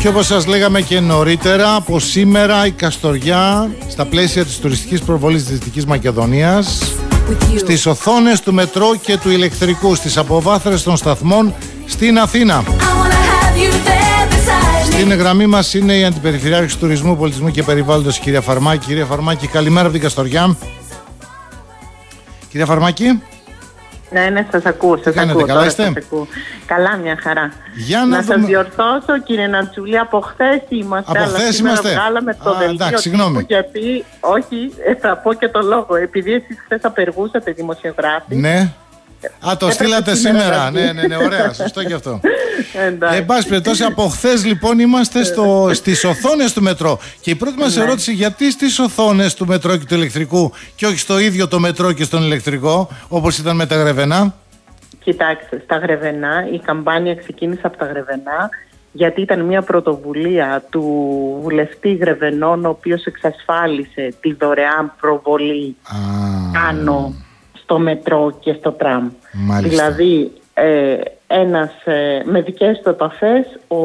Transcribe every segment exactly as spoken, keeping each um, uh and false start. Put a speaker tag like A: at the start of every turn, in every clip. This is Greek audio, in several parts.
A: Και όπως σας λέγαμε και νωρίτερα, από σήμερα η Καστοριά, στα πλαίσια της τουριστικής προβολής της Δυτικής Μακεδονίας, στις οθόνες του μετρό και του ηλεκτρικού, στις αποβάθρες των σταθμών στην Αθήνα. Στην γραμμή μας είναι η Αντιπεριφερειάρχης Τουρισμού, Πολιτισμού και Περιβάλλοντος, κυρία Φαρμάκη. Κυρία Φαρμάκη, καλημέρα από την Καστοριά. Κυρία Φαρμάκη.
B: Ναι, ναι, σας ακούω. Σας
A: κάνετε,
B: ακούω,
A: καλά
B: τώρα
A: είστε?
B: σας ακούω. Καλά, μια χαρά.
A: Για να
B: να
A: δούμε...
B: σας διορθώσω, κύριε Νατσούλη, από χθες είμαστε.
A: Από χθες είμαστε.
B: Βγάλαμε το
A: Α, εντάξει, συγγνώμη.
B: Γιατί, όχι, θα πω και το λόγο. Επειδή εσείς χθες απεργούσατε δημοσιογράφοι.
A: Ναι. Α, το στείλατε σήμερα. Ναι, ναι, ναι, ωραία, σωστό και αυτό. Εν πάση περιπτώσει, από χθες λοιπόν είμαστε στο, στις οθόνες του μετρό. Και η πρώτη μας ερώτηση, γιατί στις οθόνες του μετρό και του ηλεκτρικού και όχι στο ίδιο το μετρό και στον ηλεκτρικό, όπως ήταν με τα Γρεβενά?
B: Κοιτάξτε, στα Γρεβενά, η καμπάνια ξεκίνησε από τα Γρεβενά, γιατί ήταν μια πρωτοβουλία του βουλευτή Γρεβενών, ο οποίος εξασφάλισε τη δωρεάν προβολή πάνω στο μετρό και στο τραμ.
A: Μάλιστα.
B: Δηλαδή, ε, ένας ε, με δικές του επαφές, ο,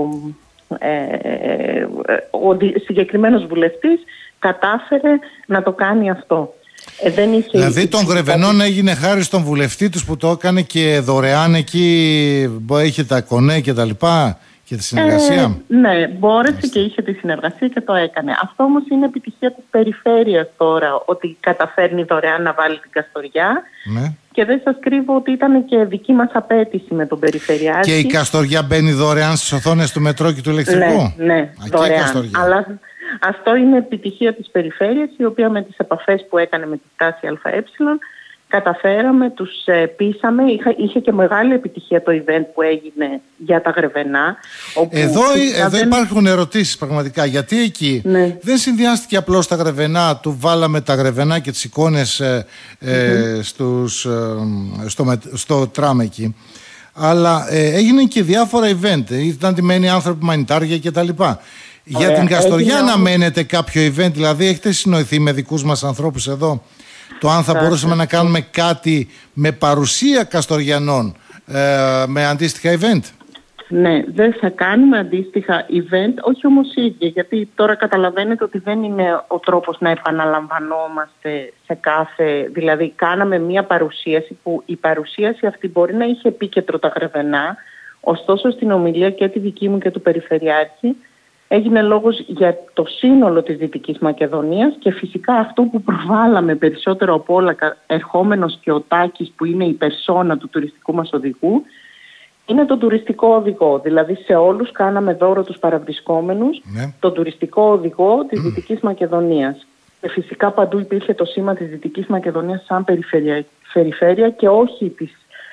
B: ε, ο συγκεκριμένος βουλευτής κατάφερε να το κάνει αυτό. Ε, δεν είχε
A: δηλαδή των Γρεβενών έγινε χάρη στον βουλευτή τους που το έκανε και δωρεάν εκεί, είχε τα κονέ και τα λοιπά και τη συνεργασία.
B: Ε, ναι, μπόρεσε και είχε τη συνεργασία και το έκανε. Αυτό όμως είναι επιτυχία της περιφέρειας τώρα, ότι καταφέρνει δωρεάν να βάλει την Καστοριά. Ναι. Και δεν σας κρύβω ότι ήταν και δική μας απέτηση με τον Περιφερειάρχη.
A: Και η Καστοριά μπαίνει δωρεάν στις οθόνες του μετρό και του ηλεκτρικού?
B: Ναι, ναι, Α, δωρεάν. Αλλά αυτό είναι επιτυχία της περιφέρειας, η οποία με τις επαφές που έκανε με τη στάση ΑΕ καταφέραμε, τους ε, πείσαμε. Είχε, είχε και μεγάλη επιτυχία το event που έγινε για τα Γρεβενά. Όπου
A: εδώ εδώ δεν... υπάρχουν ερωτήσεις πραγματικά. Γιατί εκεί ναι. δεν συνδυάστηκε απλώς τα Γρεβενά, του βάλαμε τα Γρεβενά και τις εικόνες ε, ε, mm-hmm. στους, ε, στο, στο τραμ εκεί. Αλλά ε, έγιναν και διάφορα event. Ήταν ντυμένοι άνθρωποι μανιτάρια κτλ. Για την Καστοριά αναμένετε κάποιο event? Δηλαδή έχετε συνοηθεί με δικούς μας ανθρώπους εδώ το αν θα μπορούσαμε να κάνουμε κάτι με παρουσία Καστοριανών ε, με αντίστοιχα event?
B: Ναι, δεν θα κάνουμε αντίστοιχα event, όχι όμως ίδια, γιατί τώρα καταλαβαίνετε ότι δεν είναι ο τρόπος να επαναλαμβανόμαστε σε κάθε... Δηλαδή κάναμε μια παρουσίαση που η παρουσίαση αυτή μπορεί να είχε επίκεντρο τα Γρεβενά, ωστόσο στην ομιλία και τη δική μου και του Περιφερειάρχη έγινε λόγος για το σύνολο της Δυτικής Μακεδονίας και φυσικά αυτό που προβάλαμε περισσότερο από όλα, ερχόμενος και ο Τάκης που είναι η περσόνα του τουριστικού μας οδηγού, είναι το τουριστικό οδηγό. Δηλαδή σε όλους κάναμε δώρο τους παραβρισκόμενους, ναι. το τουριστικό οδηγό της mm. Δυτικής Μακεδονίας. Και φυσικά παντού υπήρχε το σήμα της Δυτικής Μακεδονίας σαν περιφέρεια, περιφέρεια και όχι της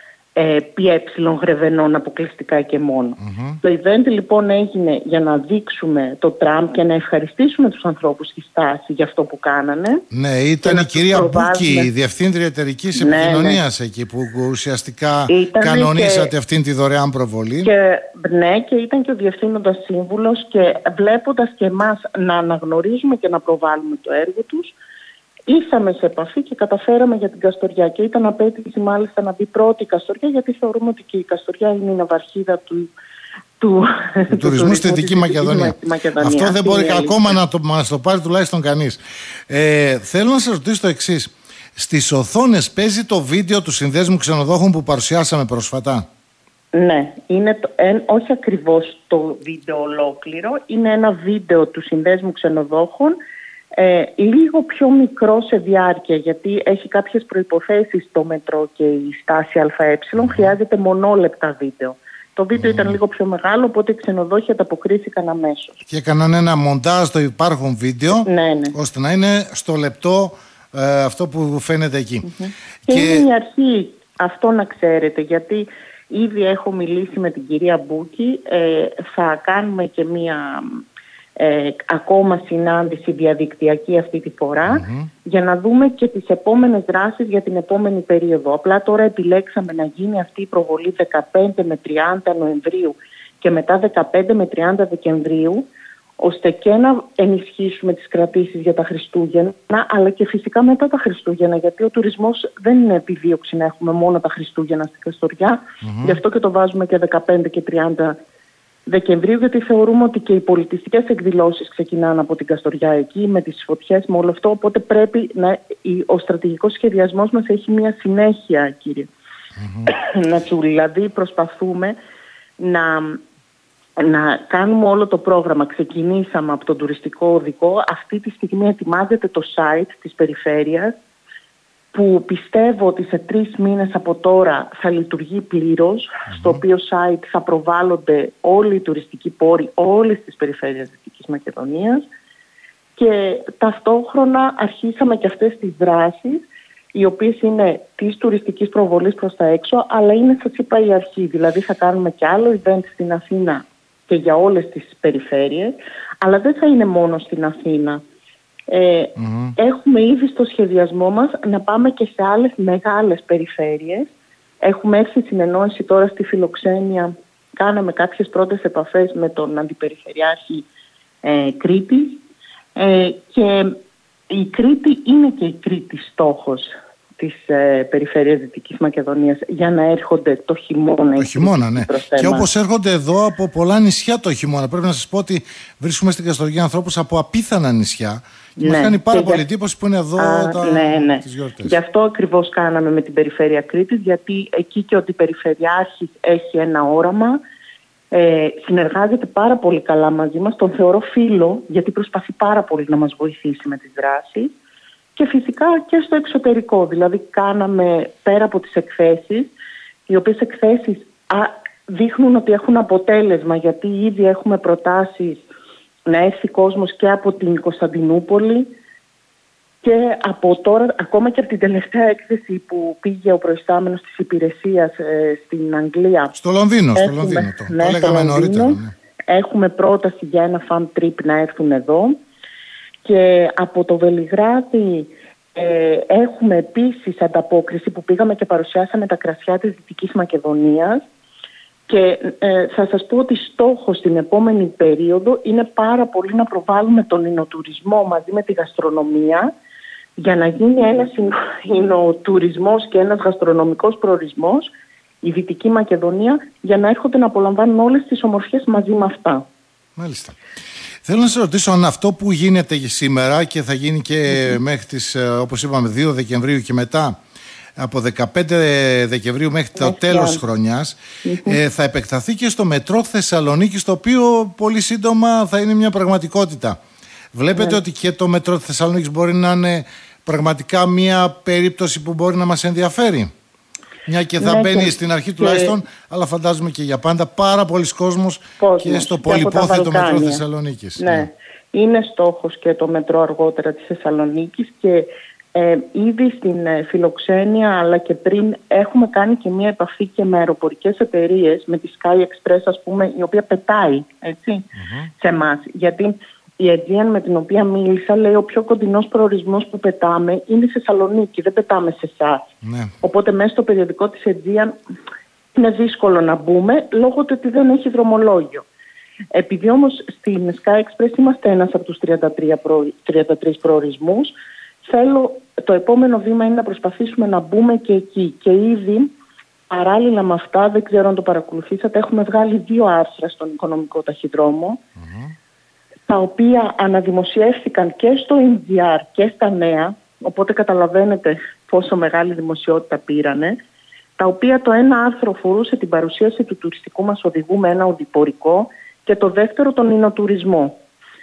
B: Ε, ΠΕ Γρεβενών αποκλειστικά και μόνο. Mm-hmm. Το event λοιπόν έγινε για να δείξουμε το τραμ και να ευχαριστήσουμε τους ανθρώπους στη στάση για αυτό που κάνανε.
A: Ναι, ήταν η κυρία Μπούκη, η Διευθύντρια Εταιρικής ναι, Επικοινωνίας ναι. εκεί που ουσιαστικά ήταν κανονίσατε και... αυτήν τη δωρεάν προβολή.
B: Και, ναι, και ήταν και ο Διευθύνοντας Σύμβουλος και βλέποντας και εμάς να αναγνωρίζουμε και να προβάλλουμε το έργο τους, ήρθαμε σε επαφή και καταφέραμε για την Καστοριά και ήταν απέτηση μάλιστα να μπει πρώτη η Καστοριά, γιατί θεωρούμε ότι και η Καστοριά είναι η ναυαρχίδα του, του,
A: του τουρισμού στη Δυτική Μακεδονία. Μακεδονία. Αυτό δεν μπορεί ακόμα να το, μας το πάρει τουλάχιστον κανείς. Ε, θέλω να σας ρωτήσω το εξής. Στις οθόνες παίζει το βίντεο του Συνδέσμου Ξενοδόχων που παρουσιάσαμε πρόσφατα?
B: Ναι, είναι το, ε, όχι ακριβώς το βίντεο ολόκληρο, είναι ένα βίντεο του Συνδέσμου Ξενοδόχων, Ε, λίγο πιο μικρό σε διάρκεια, γιατί έχει κάποιες προϋποθέσεις το μετρό και η στάση ΑΕ, χρειάζεται μονόλεπτα βίντεο. Το βίντεο mm. ήταν λίγο πιο μεγάλο, οπότε οι ξενοδόχοι ανταποκρίθηκαν αμέσως. Και
A: έκαναν ένα μοντάζ στο υπάρχον βίντεο,
B: ναι, ναι.
A: ώστε να είναι στο λεπτό ε, αυτό που φαίνεται εκεί.
B: Mm-hmm. Και, και είναι η αρχή αυτό να ξέρετε, γιατί ήδη έχω μιλήσει με την κυρία Μπούκη, ε, θα κάνουμε και μία... Ε, ακόμα συνάντηση διαδικτυακή αυτή τη φορά mm-hmm. για να δούμε και τις επόμενες δράσεις για την επόμενη περίοδο. Απλά τώρα επιλέξαμε να γίνει αυτή η προβολή δεκαπέντε με τριάντα Νοεμβρίου και μετά δεκαπέντε με τριάντα Δεκεμβρίου, ώστε και να ενισχύσουμε τις κρατήσεις για τα Χριστούγεννα, αλλά και φυσικά μετά τα Χριστούγεννα, γιατί ο τουρισμός δεν είναι επιδίωξη να έχουμε μόνο τα Χριστούγεννα στην Καστοριά, mm-hmm. γι' αυτό και το βάζουμε και δεκαπέντε και τριάντα Δεκεμβρίου, γιατί θεωρούμε ότι και οι πολιτιστικές εκδηλώσεις ξεκινάνε από την Καστοριά εκεί, με τις φωτιές, με όλο αυτό, οπότε πρέπει να, ο στρατηγικός σχεδιασμός μας έχει μια συνέχεια, κύριε mm-hmm. Νατσούλη. Δηλαδή προσπαθούμε να, να κάνουμε όλο το πρόγραμμα. Ξεκινήσαμε από τον τουριστικό οδικό, αυτή τη στιγμή ετοιμάζεται το site της περιφέρειας, που πιστεύω ότι σε τρεις μήνες από τώρα θα λειτουργεί πλήρως, mm-hmm. στο οποίο site θα προβάλλονται όλοι οι τουριστικοί πόροι όλες τις περιφέρειες Δυτικής Μακεδονίας, και ταυτόχρονα αρχίσαμε και αυτές τις δράσεις, οι οποίες είναι της τουριστικής προβολής προς τα έξω, αλλά είναι, σας είπα, η αρχή. Δηλαδή θα κάνουμε και άλλο event στην Αθήνα και για όλες τις περιφέρειες, αλλά δεν θα είναι μόνο στην Αθήνα. Ε, mm-hmm. Έχουμε ήδη στο σχεδιασμό μας να πάμε και σε άλλες μεγάλες περιφέρειες. Έχουμε έρθει συνεννόηση τώρα στη Φιλοξένεια. Κάναμε κάποιες πρώτες επαφές με τον Αντιπεριφερειάρχη ε, Κρήτης, ε, και η Κρήτη είναι και η Κρήτη στόχος της ε, περιφέρειας Δυτικής Μακεδονίας για να έρχονται το χειμώνα.
A: Το χειμώνα, ναι. Και όπως έρχονται εδώ από πολλά νησιά το χειμώνα. Πρέπει να σας πω ότι βρίσκουμε στην Καστοριά ανθρώπους από απίθανα νησιά. Και ναι, μας κάνει πάρα πολύ εντύπωση για... που είναι εδώ
B: Α,
A: τα...
B: ναι, ναι.
A: τις γιορτές.
B: Γι' αυτό ακριβώς κάναμε με την Περιφέρεια Κρήτης, γιατί εκεί και ο Αντιπεριφερειάρχης έχει ένα όραμα, ε, συνεργάζεται πάρα πολύ καλά μαζί μας, τον θεωρώ φίλο, γιατί προσπαθεί πάρα πολύ να μας βοηθήσει με τις δράσεις, και φυσικά και στο εξωτερικό. Δηλαδή κάναμε πέρα από τις εκθέσεις, οι οποίες εκθέσεις α, δείχνουν ότι έχουν αποτέλεσμα, γιατί ήδη έχουμε προτάσεις να έρθει κόσμος και από την Κωνσταντινούπολη και από τώρα, ακόμα και από την τελευταία έκθεση που πήγε ο προϊστάμενος της υπηρεσίας ε, στην Αγγλία.
A: Στο Λονδίνο, έχουμε, στο Λονδίνο το,
B: ναι,
A: το λέγαμε νωρίτερα. Ναι.
B: Έχουμε πρόταση για ένα fan trip να έρθουν εδώ, και από το Βελιγράδι ε, έχουμε επίσης ανταπόκριση που πήγαμε και παρουσιάσαμε τα κρασιά της Δυτικής Μακεδονίας. Και ε, θα σας πω ότι στόχος στην επόμενη περίοδο είναι πάρα πολύ να προβάλλουμε τον ινοτουρισμό μαζί με τη γαστρονομία, για να γίνει ένας ινοτουρισμός και ένας γαστρονομικός προορισμός η Δυτική Μακεδονία, για να έρχονται να απολαμβάνουν όλες τις ομορφιές μαζί με αυτά.
A: Μάλιστα. Θέλω να σας ρωτήσω αν αυτό που γίνεται σήμερα και θα γίνει και mm-hmm. μέχρι τις, όπως είπαμε, δύο Δεκεμβρίου και μετά, από δεκαπέντε Δεκεμβρίου μέχρι το yeah. τέλος της χρονιάς, mm-hmm. ε, θα επεκταθεί και στο μετρό Θεσσαλονίκης, το οποίο πολύ σύντομα θα είναι μια πραγματικότητα. Βλέπετε yeah. ότι και το μετρό Θεσσαλονίκης μπορεί να είναι πραγματικά μια περίπτωση που μπορεί να μας ενδιαφέρει. Μια και θα yeah, μπαίνει και... στην αρχή τουλάχιστον, και... αλλά φαντάζομαι και για πάντα πάρα πολλοί κόσμος και στο πολυπόθετο μετρό Θεσσαλονίκης.
B: Ναι. ναι, είναι στόχος και το μετρό αργότερα της Θεσσαλονίκης, και Ε, ήδη στην ε, Φιλοξένεια, αλλά και πριν, έχουμε κάνει και μία επαφή και με αεροπορικές εταιρείες, με τη Sky Express, ας πούμε, η οποία πετάει, έτσι, mm-hmm. σε εμάς. Γιατί η Aegean με την οποία μίλησα λέει ο πιο κοντινός προορισμός που πετάμε είναι η Θεσσαλονίκη, δεν πετάμε σε εσάς. Mm-hmm. Οπότε μέσα στο περιοδικό της Aegean είναι δύσκολο να μπούμε, λόγω του ότι δεν έχει δρομολόγιο. Επειδή όμως στην Sky Express είμαστε ένας από τους τριάντα τρία προ... τριάντα τρεις προορισμούς, θέλω, το επόμενο βήμα είναι να προσπαθήσουμε να μπούμε και εκεί. Και ήδη, παράλληλα με αυτά, δεν ξέρω αν το παρακολουθήσατε, έχουμε βγάλει δύο άρθρα στον Οικονομικό Ταχυδρόμο, mm-hmm. τα οποία αναδημοσιεύθηκαν και στο εν τζι αρ και στα Νέα, οπότε καταλαβαίνετε πόσο μεγάλη δημοσιότητα πήρανε, τα οποία το ένα άρθρο φορούσε την παρουσίαση του τουριστικού μας οδηγού με ένα οδηπορικό και το δεύτερο τον ινοτουρισμό.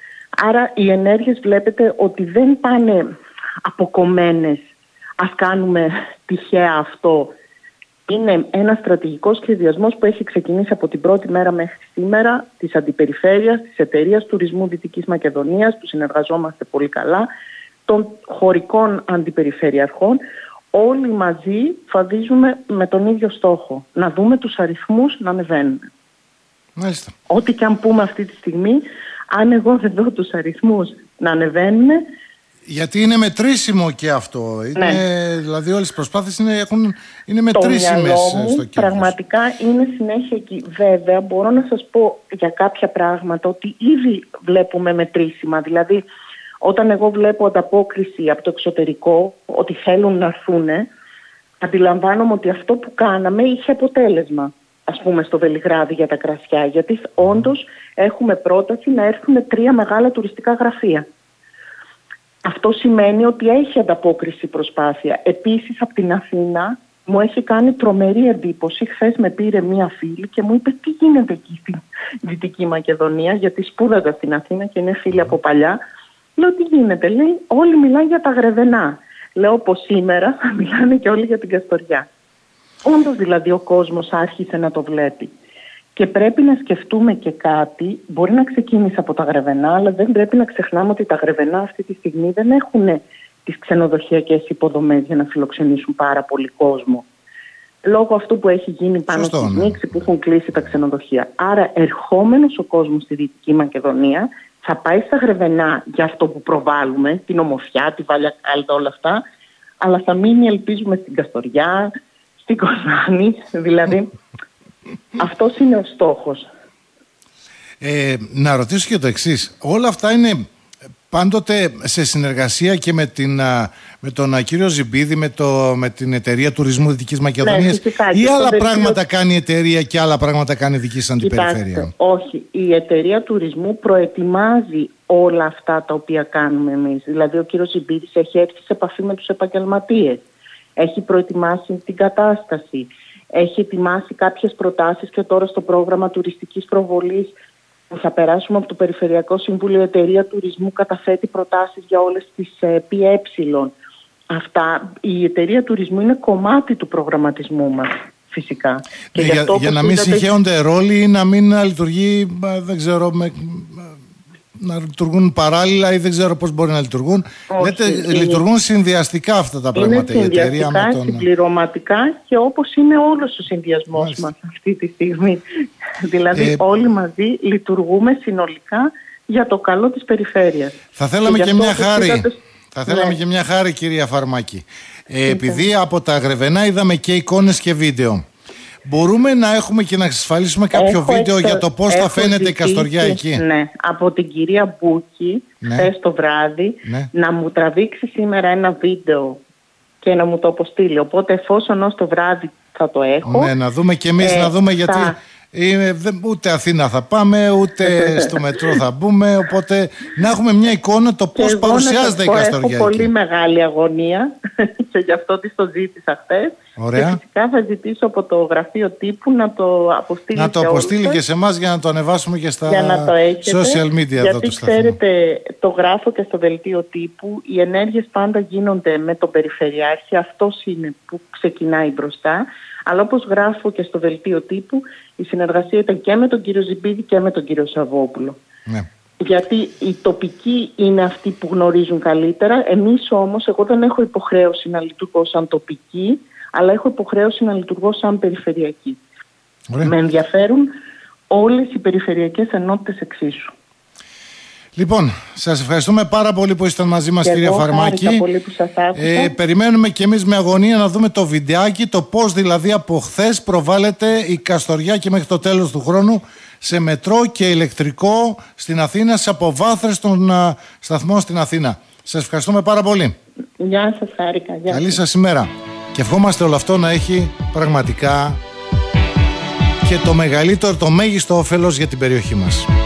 B: Άρα οι ενέργειες βλέπετε ότι δεν πάνε αποκομμένες, ας κάνουμε τυχαία αυτό. Είναι ένας στρατηγικός σχεδιασμός που έχει ξεκινήσει από την πρώτη μέρα μέχρι σήμερα της Αντιπεριφέρειας, της Εταιρείας Τουρισμού Δυτικής Μακεδονίας, που συνεργαζόμαστε πολύ καλά, των χωρικών αντιπεριφερειαρχών. Όλοι μαζί φαδίζουμε με τον ίδιο στόχο, να δούμε τους αριθμούς να ανεβαίνουν.
A: Μάλιστα.
B: Ό,τι και αν πούμε αυτή τη στιγμή, αν εγώ δεν δω τους αριθμούς να ανεβαίνουν.
A: Γιατί είναι μετρήσιμο και αυτό. Είναι, ναι. Δηλαδή όλες οι προσπάθειες είναι, έχουν, είναι μετρήσιμες στο κέντρο.
B: Πραγματικά είναι συνέχεια εκεί. Βέβαια μπορώ να σας πω για κάποια πράγματα ότι ήδη βλέπουμε μετρήσιμα. Δηλαδή όταν εγώ βλέπω ανταπόκριση από το εξωτερικό ότι θέλουν να έρθουν, αντιλαμβάνομαι ότι αυτό που κάναμε είχε αποτέλεσμα. ας πούμε στο Βελιγράδι για τα κρασιά, γιατί όντως έχουμε πρόταση να έρθουν τρία μεγάλα τουριστικά γραφεία. Αυτό σημαίνει ότι έχει ανταπόκριση προσπάθεια. Επίσης από την Αθήνα μου έχει κάνει τρομερή εντύπωση. Χθες με πήρε μία φίλη και μου είπε τι γίνεται εκεί στην Δυτική Μακεδονία, γιατί σπούδαζα στην Αθήνα και είναι φίλη από παλιά. Λέω τι γίνεται, λέει όλοι μιλάνε για τα Γρεβενά. Λέω πως σήμερα θα μιλάνε και όλοι για την Καστοριά. Όντως δηλαδή ο κόσμος άρχισε να το βλέπει. Και πρέπει να σκεφτούμε και κάτι, μπορεί να ξεκίνησε από τα Γρεβενά, αλλά δεν πρέπει να ξεχνάμε ότι τα Γρεβενά αυτή τη στιγμή δεν έχουν τις ξενοδοχειακές υποδομές για να φιλοξενήσουν πάρα πολύ κόσμο. Λόγω αυτού που έχει γίνει πάνω Σωστό, στη Νήξη, ναι. που έχουν κλείσει τα ξενοδοχεία. Άρα ερχόμενος ο κόσμος στη Δυτική Μακεδονία θα πάει στα Γρεβενά για αυτό που προβάλλουμε, την ομορφιά, τη Βάλια Κάλτα, όλα αυτά, αλλά θα μείνει ελπίζουμε στην Καστοριά, στην Κοζάνη, δηλαδή αυτός είναι ο στόχος.
A: Ε, να ρωτήσω και το εξής. Όλα αυτά είναι πάντοτε σε συνεργασία και με, την, με τον κύριο Ζιμπίδη, με, το, με την εταιρεία τουρισμού Δυτικής Μακεδονίας, ναι, ή άλλα πράγματα δελτίο... κάνει η εταιρεία και άλλα πράγματα κάνει δική σας αντιπεριφέρεια?
B: Όχι, η εταιρεία τουρισμού προετοιμάζει όλα αυτά τα οποία κάνουμε εμείς. Δηλαδή ο κύριος Ζιμπίδης έχει έρθει σε επαφή με τους επαγγελματίες, έχει προετοιμάσει την κατάσταση, έχει ετοιμάσει κάποιες προτάσεις και τώρα στο πρόγραμμα τουριστικής προβολής που θα περάσουμε από το Περιφερειακό Συμβούλιο, η εταιρεία τουρισμού καταθέτει προτάσεις για όλες τις ε, ΠΕ. Αυτά, η εταιρεία τουρισμού είναι κομμάτι του προγραμματισμού μας, φυσικά. Και
A: ναι, για, για να μην είδατε... συγχέονται ρόλοι ή να μην λειτουργεί, δεν ξέρω, με, να λειτουργούν παράλληλα ή δεν ξέρω πώς μπορεί να λειτουργούν. Όχι, Λέτε, είναι... λειτουργούν συνδυαστικά αυτά τα πράγματα η εταιρεία με τον...
B: συμπληρωματικά και όπως είναι όλος ο συνδυασμός μας αυτή τη στιγμή. Δηλαδή ε... όλοι μαζί λειτουργούμε συνολικά για το καλό της περιφέρειας.
A: Θα θέλαμε και, και μια χάρη. Είδατε... Θα θέλαμε ναι. και μια χάρη, κυρία Φαρμάκη. Ε, επειδή από τα Γρεβενά είδαμε και εικόνες και βίντεο. Μπορούμε να έχουμε και να εξασφαλίσουμε κάποιο έχω βίντεο εξω... για το πώς θα φαίνεται ζητήσει, η Καστοριά εκεί?
B: Ναι, από την κυρία Μπούκη, ναι. χθες το βράδυ, ναι. να μου τραβήξει σήμερα ένα βίντεο και να μου το αποστείλει. Οπότε εφόσον ως το βράδυ θα το έχω.
A: Ναι, να δούμε και εμείς, ε, να δούμε γιατί... Θα... Ε, ούτε Αθήνα θα πάμε, ούτε στο μετρό θα μπούμε. Οπότε να έχουμε μια εικόνα το πώς παρουσιάζεται η Καστοριά.
B: Έχω πολύ μεγάλη αγωνία και γι' αυτό τη το ζήτησα χθες.
A: Ωραία.
B: Και φυσικά θα ζητήσω από το γραφείο τύπου να το αποστείλει,
A: να το αποστείλει και σε εμάς για να το ανεβάσουμε και στα social media.
B: Γιατί
A: εδώ του
B: ξέρετε, το γράφω και στο δελτίο τύπου. Οι ενέργειες πάντα γίνονται με τον Περιφερειάρχη. Αυτός είναι που ξεκινάει μπροστά. Αλλά όπως γράφω και στο δελτίο τύπου, η συνεργασία ήταν και με τον κύριο Ζιμπίδη και με τον κύριο Σαββόπουλο. Ναι. Γιατί οι τοπικοί είναι αυτοί που γνωρίζουν καλύτερα. Εμείς όμως, εγώ δεν έχω υποχρέωση να λειτουργώ σαν τοπική, αλλά έχω υποχρέωση να λειτουργώ σαν περιφερειακή. Ωραία. Με ενδιαφέρουν όλες οι περιφερειακές ενότητες εξίσου.
A: Λοιπόν, σας ευχαριστούμε πάρα πολύ που ήσασταν μαζί μας, κυρία Φαρμάκη.
B: Πολύ που σας άκουσα.
A: Ε, περιμένουμε και εμείς με αγωνία να δούμε το βιντεάκι, το πώς δηλαδή από χθες προβάλλεται η Καστοριά και μέχρι το τέλος του χρόνου σε μετρό και ηλεκτρικό στην Αθήνα, σε αποβάθρες των uh, σταθμών στην Αθήνα. Σας ευχαριστούμε πάρα πολύ.
B: Γεια σας, χάρηκα. Γεια.
A: Καλή σας ημέρα. Και ευχόμαστε όλο αυτό να έχει πραγματικά και το μεγαλύτερο, το μέγιστο όφελος για την περιοχή μας.